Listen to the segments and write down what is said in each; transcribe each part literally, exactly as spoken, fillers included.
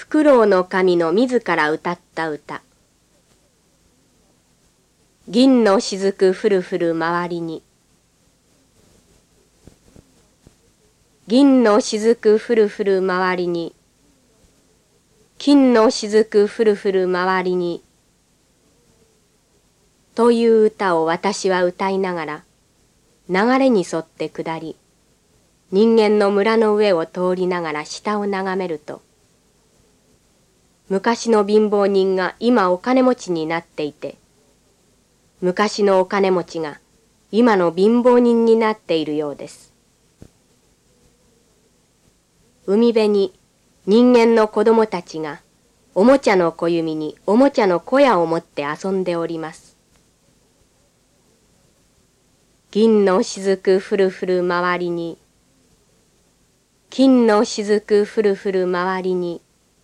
フクロウの神の自ら歌った歌。銀の雫ふるふる周りに。銀の雫ふるふる周りに。金の雫ふるふる周りに。という歌を私は歌いながら、流れに沿って下り、人間の村の上を通りながら下を眺めると、昔の貧乏人が今お金持ちになっていて、昔のお金持ちが今の貧乏人になっているようです。海辺に人間の子供たちがおもちゃの小弓におもちゃの小屋を持って遊んでおります。銀の雫ふるふる周りに、金の雫ふるふる周りに、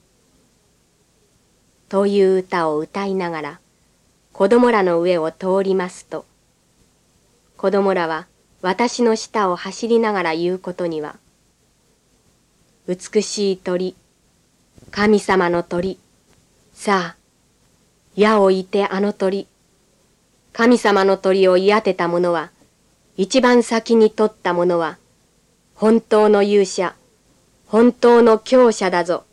という歌を歌いながら子供らの上を通りますと、子供らは私の下を走りながら言うことには、美しい鳥、神様の鳥、さあ、矢を射てあの鳥、神様の鳥を射当てた者は、一番先に取った者は、本当の勇者、本当の強者だぞ。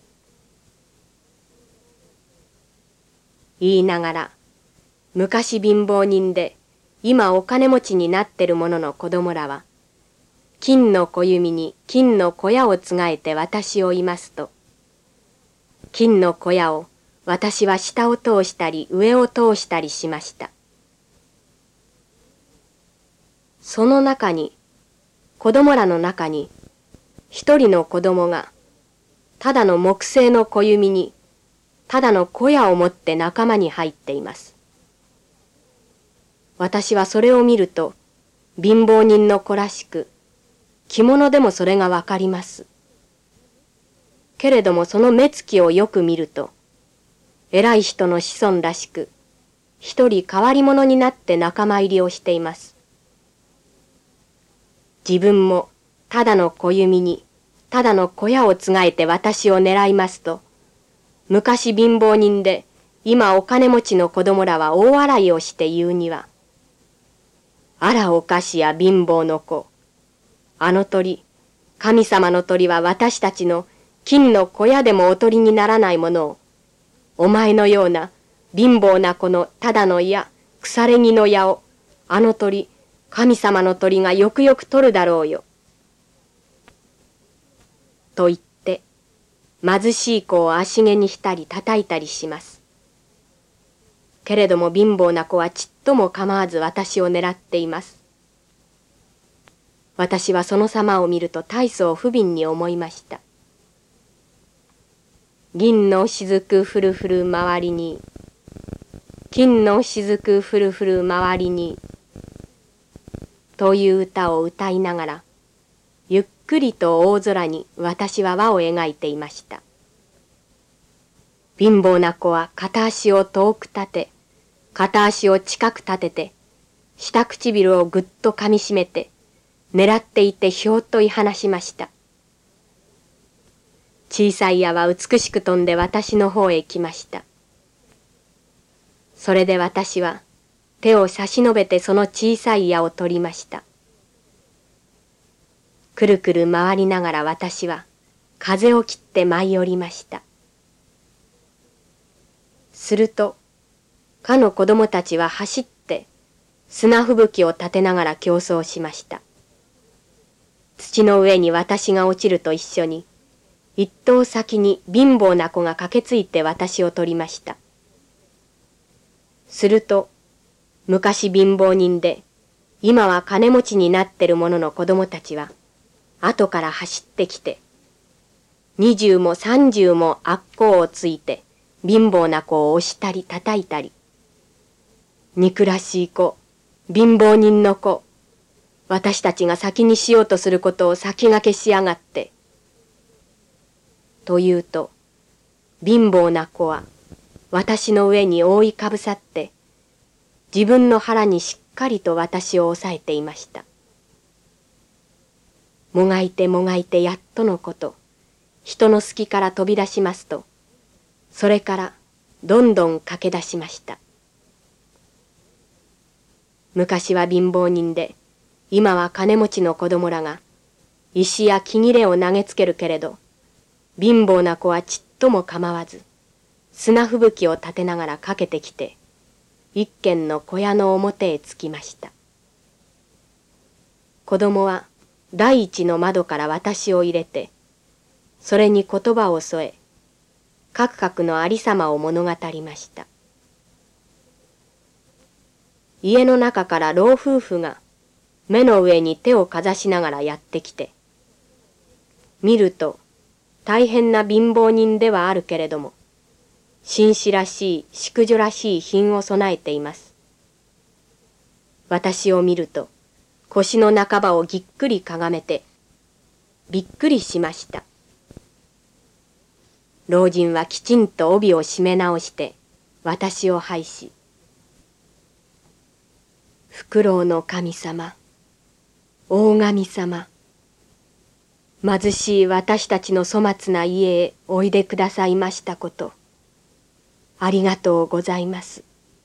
言いながら、昔貧乏人で、今お金持ちになってる者の子供らは、金の小弓に金の小屋をつがえて私をいますと、金の小屋を私は下を通したり上を通したりしました。その中に、子供らの中に、一人の子供が、ただの木製の小弓に、ただの小屋を持って仲間に入っています。私はそれを見ると、貧乏人の子らしく、着物でもそれがわかります。けれどもその目つきをよく見ると、偉い人の子孫らしく、一人変わり者になって仲間入りをしています。自分もただの小弓に、ただの小屋をつがえて私を狙いますと、昔貧乏人で今お金持ちの子供らは大笑いをして言うには、あらおかしや貧乏の子、あの鳥、神様の鳥は私たちの金の小屋でもおとりにならないものを、お前のような貧乏な子のただの矢、腐れ木の矢を、あの鳥、神様の鳥がよくよく取るだろうよ。と言って、貧しい子を足毛にしたり叩いたりします。けれども貧乏な子はちっとも構わず私を狙っています。私はその様を見ると大層不憫に思いました。銀の雫ふるふる周りに、金の雫ふるふる周りに、という歌を歌いながら、ゆっくりと大空に私は輪を描いていました。貧乏な子は片足を遠く立て、片足を近く立てて、下唇をぐっと噛みしめて、狙っていてひょうと言い放しました。小さい矢は美しく飛んで私の方へ来ました。それで私は手を差し伸べてその小さい矢を取りました。くるくる回りながら私は風を切って舞い降りました。すると、かの子供たちは走って砂吹雪を立てながら競争しました。土の上に私が落ちると一緒に、一頭先に貧乏な子が駆けついて私を取りました。すると、昔貧乏人で、今は金持ちになってる者の子供たちは、後から走ってきて、二十も三十も悪行をついて、貧乏な子を押したり叩いたり、憎らしい子、貧乏人の子、私たちが先にしようとすることを先駆けしやがって。というと、貧乏な子は私の上に覆いかぶさって、自分の腹にしっかりと私を押さえていました。もがいてもがいてやっとのこと、人の隙から飛び出しますと、 それからどんどん駆け出しました。昔は貧乏人で、今は金持ちの子供らが石や木切れを投げつけるけれど、貧乏な子はちっとも構わず、砂吹雪を立てながらかけてきて、一軒の小屋の表へ着きました。子供は第一の窓から私を入れて、それに言葉を添え、かくかくのありさまを物語りました。家の中から老夫婦が目の上に手をかざしながらやってきて、見ると大変な貧乏人ではあるけれども、紳士らしい淑女らしい品を備えています。私を見ると腰の半ばをぎっくりかがめて、びっくりしました。老人はきちんと帯を締め直して私を拝し、フクロウの神様、大神様、貧しい私たちの粗末な家へおいでくださいましたこと、ありがとうございます。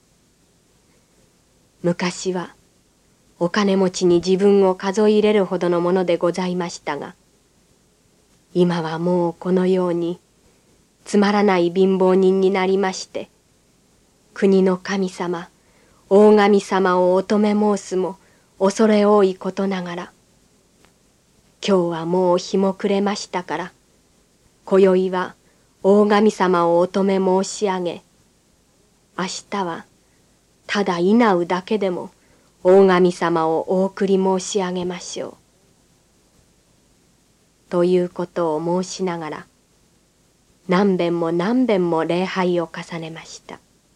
昔はお金持ちに自分を数え入れるほどのものでございましたが、今はもうこのようにつまらない貧乏人になりまして、国の神様、大神様をお止め申すも恐れ多いことながら、今日はもう日も暮れましたから、今宵は大神様をお止め申し上げ、明日はただ稲うだけでも大神様をお送り申し上げましょう。ということを申しながら、何べんも何べんも礼拝を重ねました。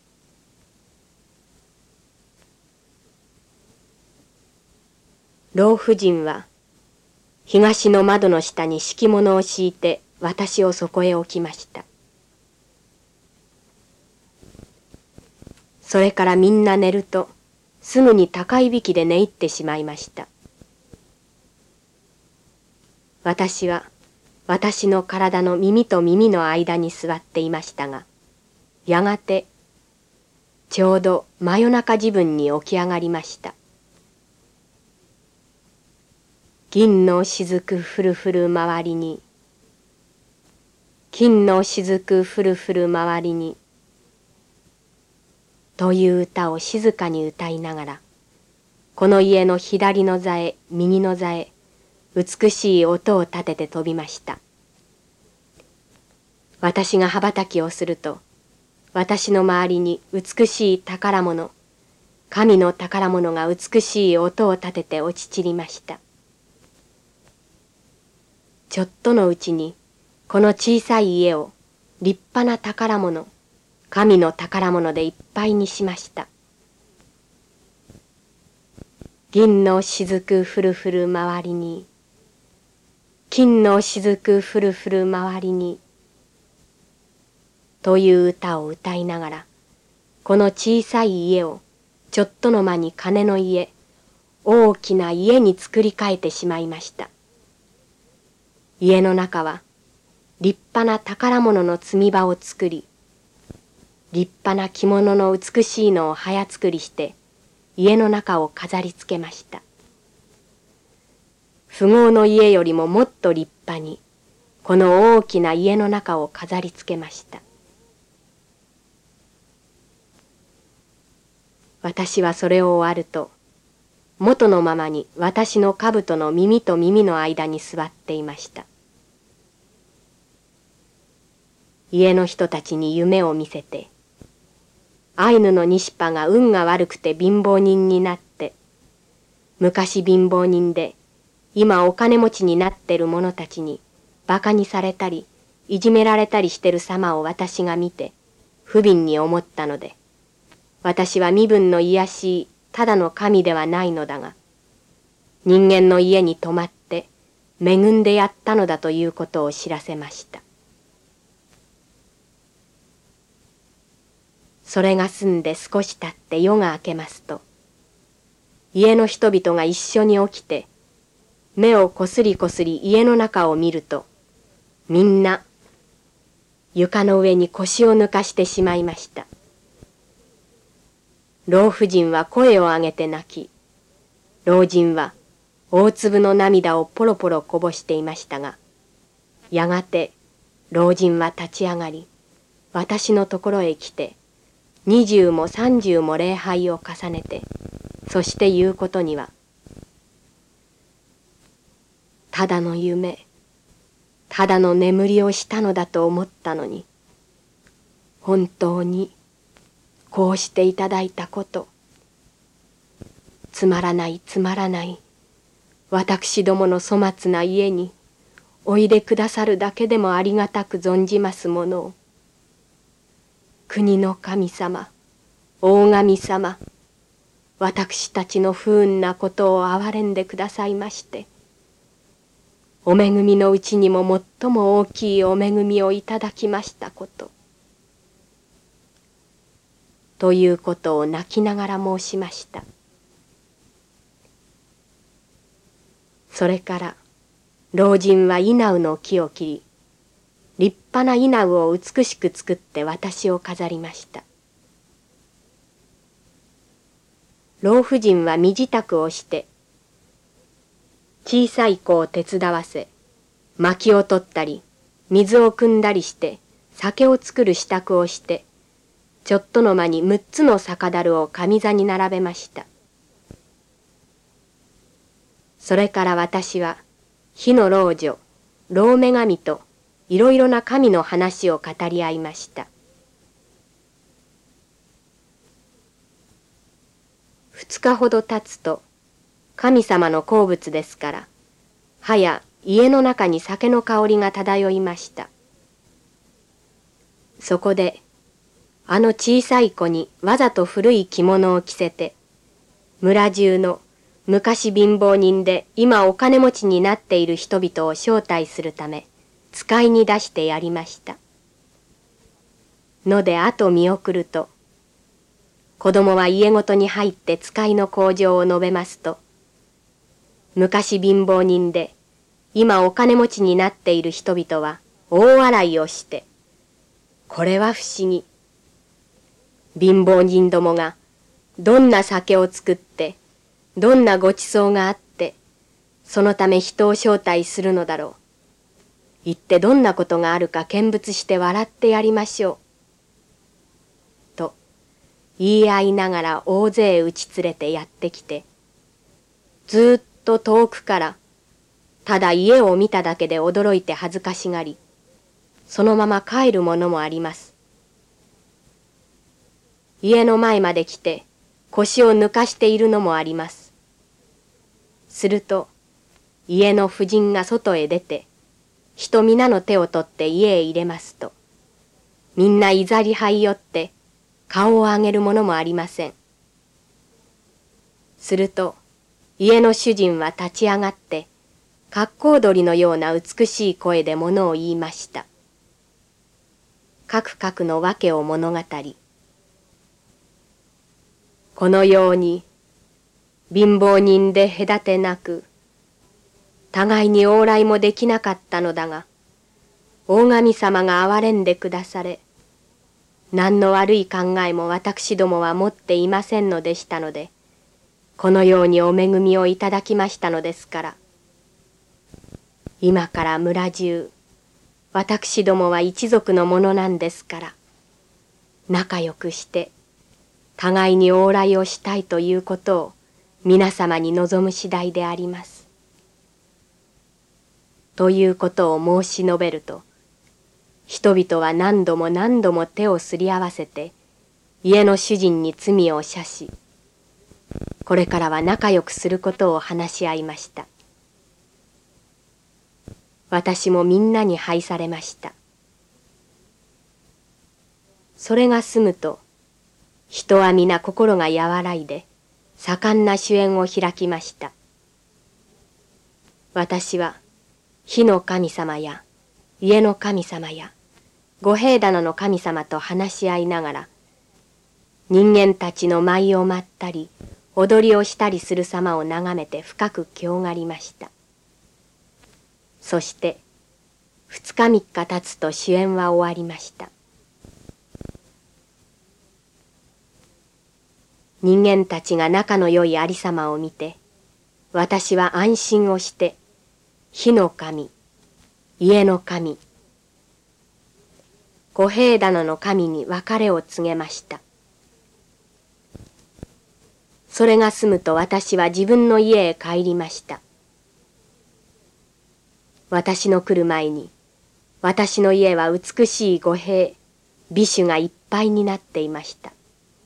老婦人は東の窓の下に敷物を敷いて私をそこへ置きました。それからみんな寝るとすぐに高いびきで寝入ってしまいました。私は私の体の耳と耳の間に座っていましたが、やがてちょうど真夜中時分に起き上がりました。銀の雫ふるふる周りに、金の雫ふるふる周りに、という歌を静かに歌いながら、この家の左の座へ右の座へ美しい音を立てて飛びました。私が羽ばたきをすると、私の周りに美しい宝物、神の宝物が美しい音を立てて落ち散りました。ちょっとのうちにこの小さい家を立派な宝物、神の宝物でいっぱいにしました。銀の雫ふるふる周りに、金の雫ふるふる周りに、という歌を歌いながら、この小さい家をちょっとの間に金の家、大きな家に作り変えてしまいました。家の中は立派な宝物の積み場を作り、立派な着物の美しいのを早作りして家の中を飾りつけました。富豪の家よりももっと立派にこの大きな家の中を飾りつけました。私はそれを終わると、元のままに私の兜の耳と耳の間に座っていました。家の人たちに夢を見せて、アイヌのニシパが運が悪くて貧乏人になって、昔貧乏人で今お金持ちになってる者たちにバカにされたりいじめられたりしてる様を私が見て不憫に思ったので、私は身分の卑しいただの神ではないのだが、人間の家に泊まって恵んでやったのだということを知らせました。それが済んで少し経って夜が明けますと、家の人々が一緒に起きて、目をこすりこすり家の中を見ると、みんな床の上に腰を抜かしてしまいました。老婦人は声を上げて泣き、老人は大粒の涙をポロポロこぼしていましたが、やがて老人は立ち上がり、私のところへ来て、二十も三十も礼拝を重ねて、そして言うことには、ただの夢、ただの眠りをしたのだと思ったのに、本当にこうしていただいたこと、つまらないつまらない、私どもの粗末な家においでくださるだけでもありがたく存じますものを、国の神様、大神様、私たちの不運なことを憐れんでくださいまして、お恵みのうちにも最も大きいお恵みをいただきましたこと、ということを泣きながら申しました。それから老人は稲生の木を切り、立派な稲生を美しく作って私を飾りました。老婦人は身支度をして、小さい子を手伝わせ、薪を取ったり、水を汲んだりして、酒を作る支度をして、ちょっとの間に六つの酒樽を上座に並べました。それから私は、火の老女、老女神といろいろな神の話を語り合いました。二日ほど経つと、神様の好物ですから、はや家の中に酒の香りが漂いました。そこで、あの小さい子にわざと古い着物を着せて、村中の昔貧乏人で今お金持ちになっている人々を招待するため、使いに出してやりました。のであと見送ると、子供は家ごとに入って使いの口上を述べますと、昔貧乏人で今お金持ちになっている人々は大笑いをして、これは不思議。貧乏人どもがどんな酒を作って、どんなごちそうがあって、そのため人を招待するのだろう。言ってどんなことがあるか見物して笑ってやりましょう。と言い合いながら大勢打ち連れてやってきて、ずっと遠くからただ家を見ただけで驚いて恥ずかしがり、そのまま帰るものもあります。家の前まで来て腰を抜かしているのもあります。すると家の婦人が外へ出て、人皆の手を取って家へ入れますと、みんないざり這い寄って顔を上げるものもありません。すると家の主人は立ち上がって、格好鳥のような美しい声でものを言いました。かくかくの訳を物語り、このように貧乏人で隔てなく、互いに往来もできなかったのだが、大神様が憐れんでくだされ、何の悪い考えも私どもは持っていませんのでしたので、このようにお恵みをいただきましたのですから、今から村中、私どもは一族のものなんですから、仲良くして、互いに往来をしたいということを皆様に望む次第であります。ということを申し述べると、人々は何度も何度も手をすり合わせて、家の主人に罪を射し、これからは仲良くすることを話し合いました。私もみんなに拝されました。それが済むと、人は皆心が和らいで、盛んな酒宴を開きました。私は、火の神様や、家の神様や、五平棚の神様と話し合いながら、人間たちの舞を舞ったり、踊りをしたりする様を眺めて深く興がりました。そして、 二日三日経つと主演は終わりました。人間たちが仲の良いありさまを見て、私は安心をして、火の神、家の神、五平棚の神に別れを告げました。それが済むと私は自分の家へ帰りました。私の来る前に、私の家は美しい五平、美酒がいっぱいになっていました。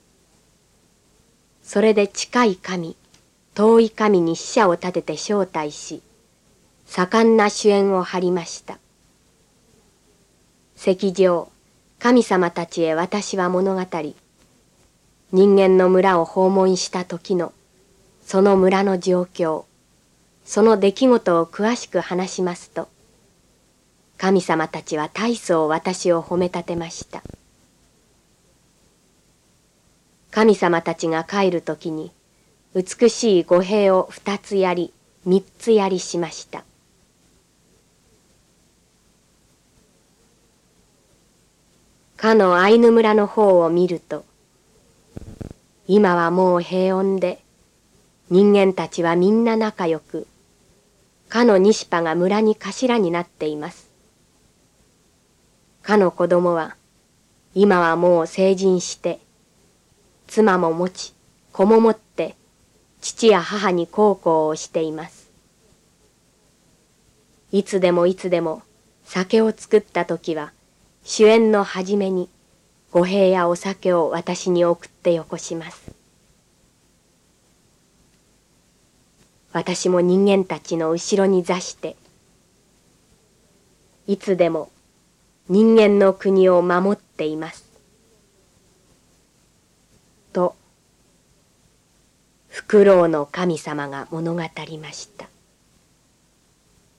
それで近い神、遠い神に使者を立てて招待し、盛んな酒宴を張りました。席上、神様たちへ私は物語り、人間の村を訪問した時の、その村の状況、その出来事を詳しく話しますと、神様たちは大層私を褒めたてました。神様たちが帰るときに、美しい五平を二つやり、三つやりしました。かのアイヌ村の方を見ると、今はもう平穏で、人間たちはみんな仲良く、かの西パが村に頭になっています。かの子供は、今はもう成人して、妻も持ち、子も持って、父や母に孝行をしています。いつでもいつでも酒を作ったときは、酒宴の初めに五平やお酒を私に送ってよこします。私も人間たちの後ろに座して、いつでも人間の国を守っています。と、フクロウの神様が物語りました。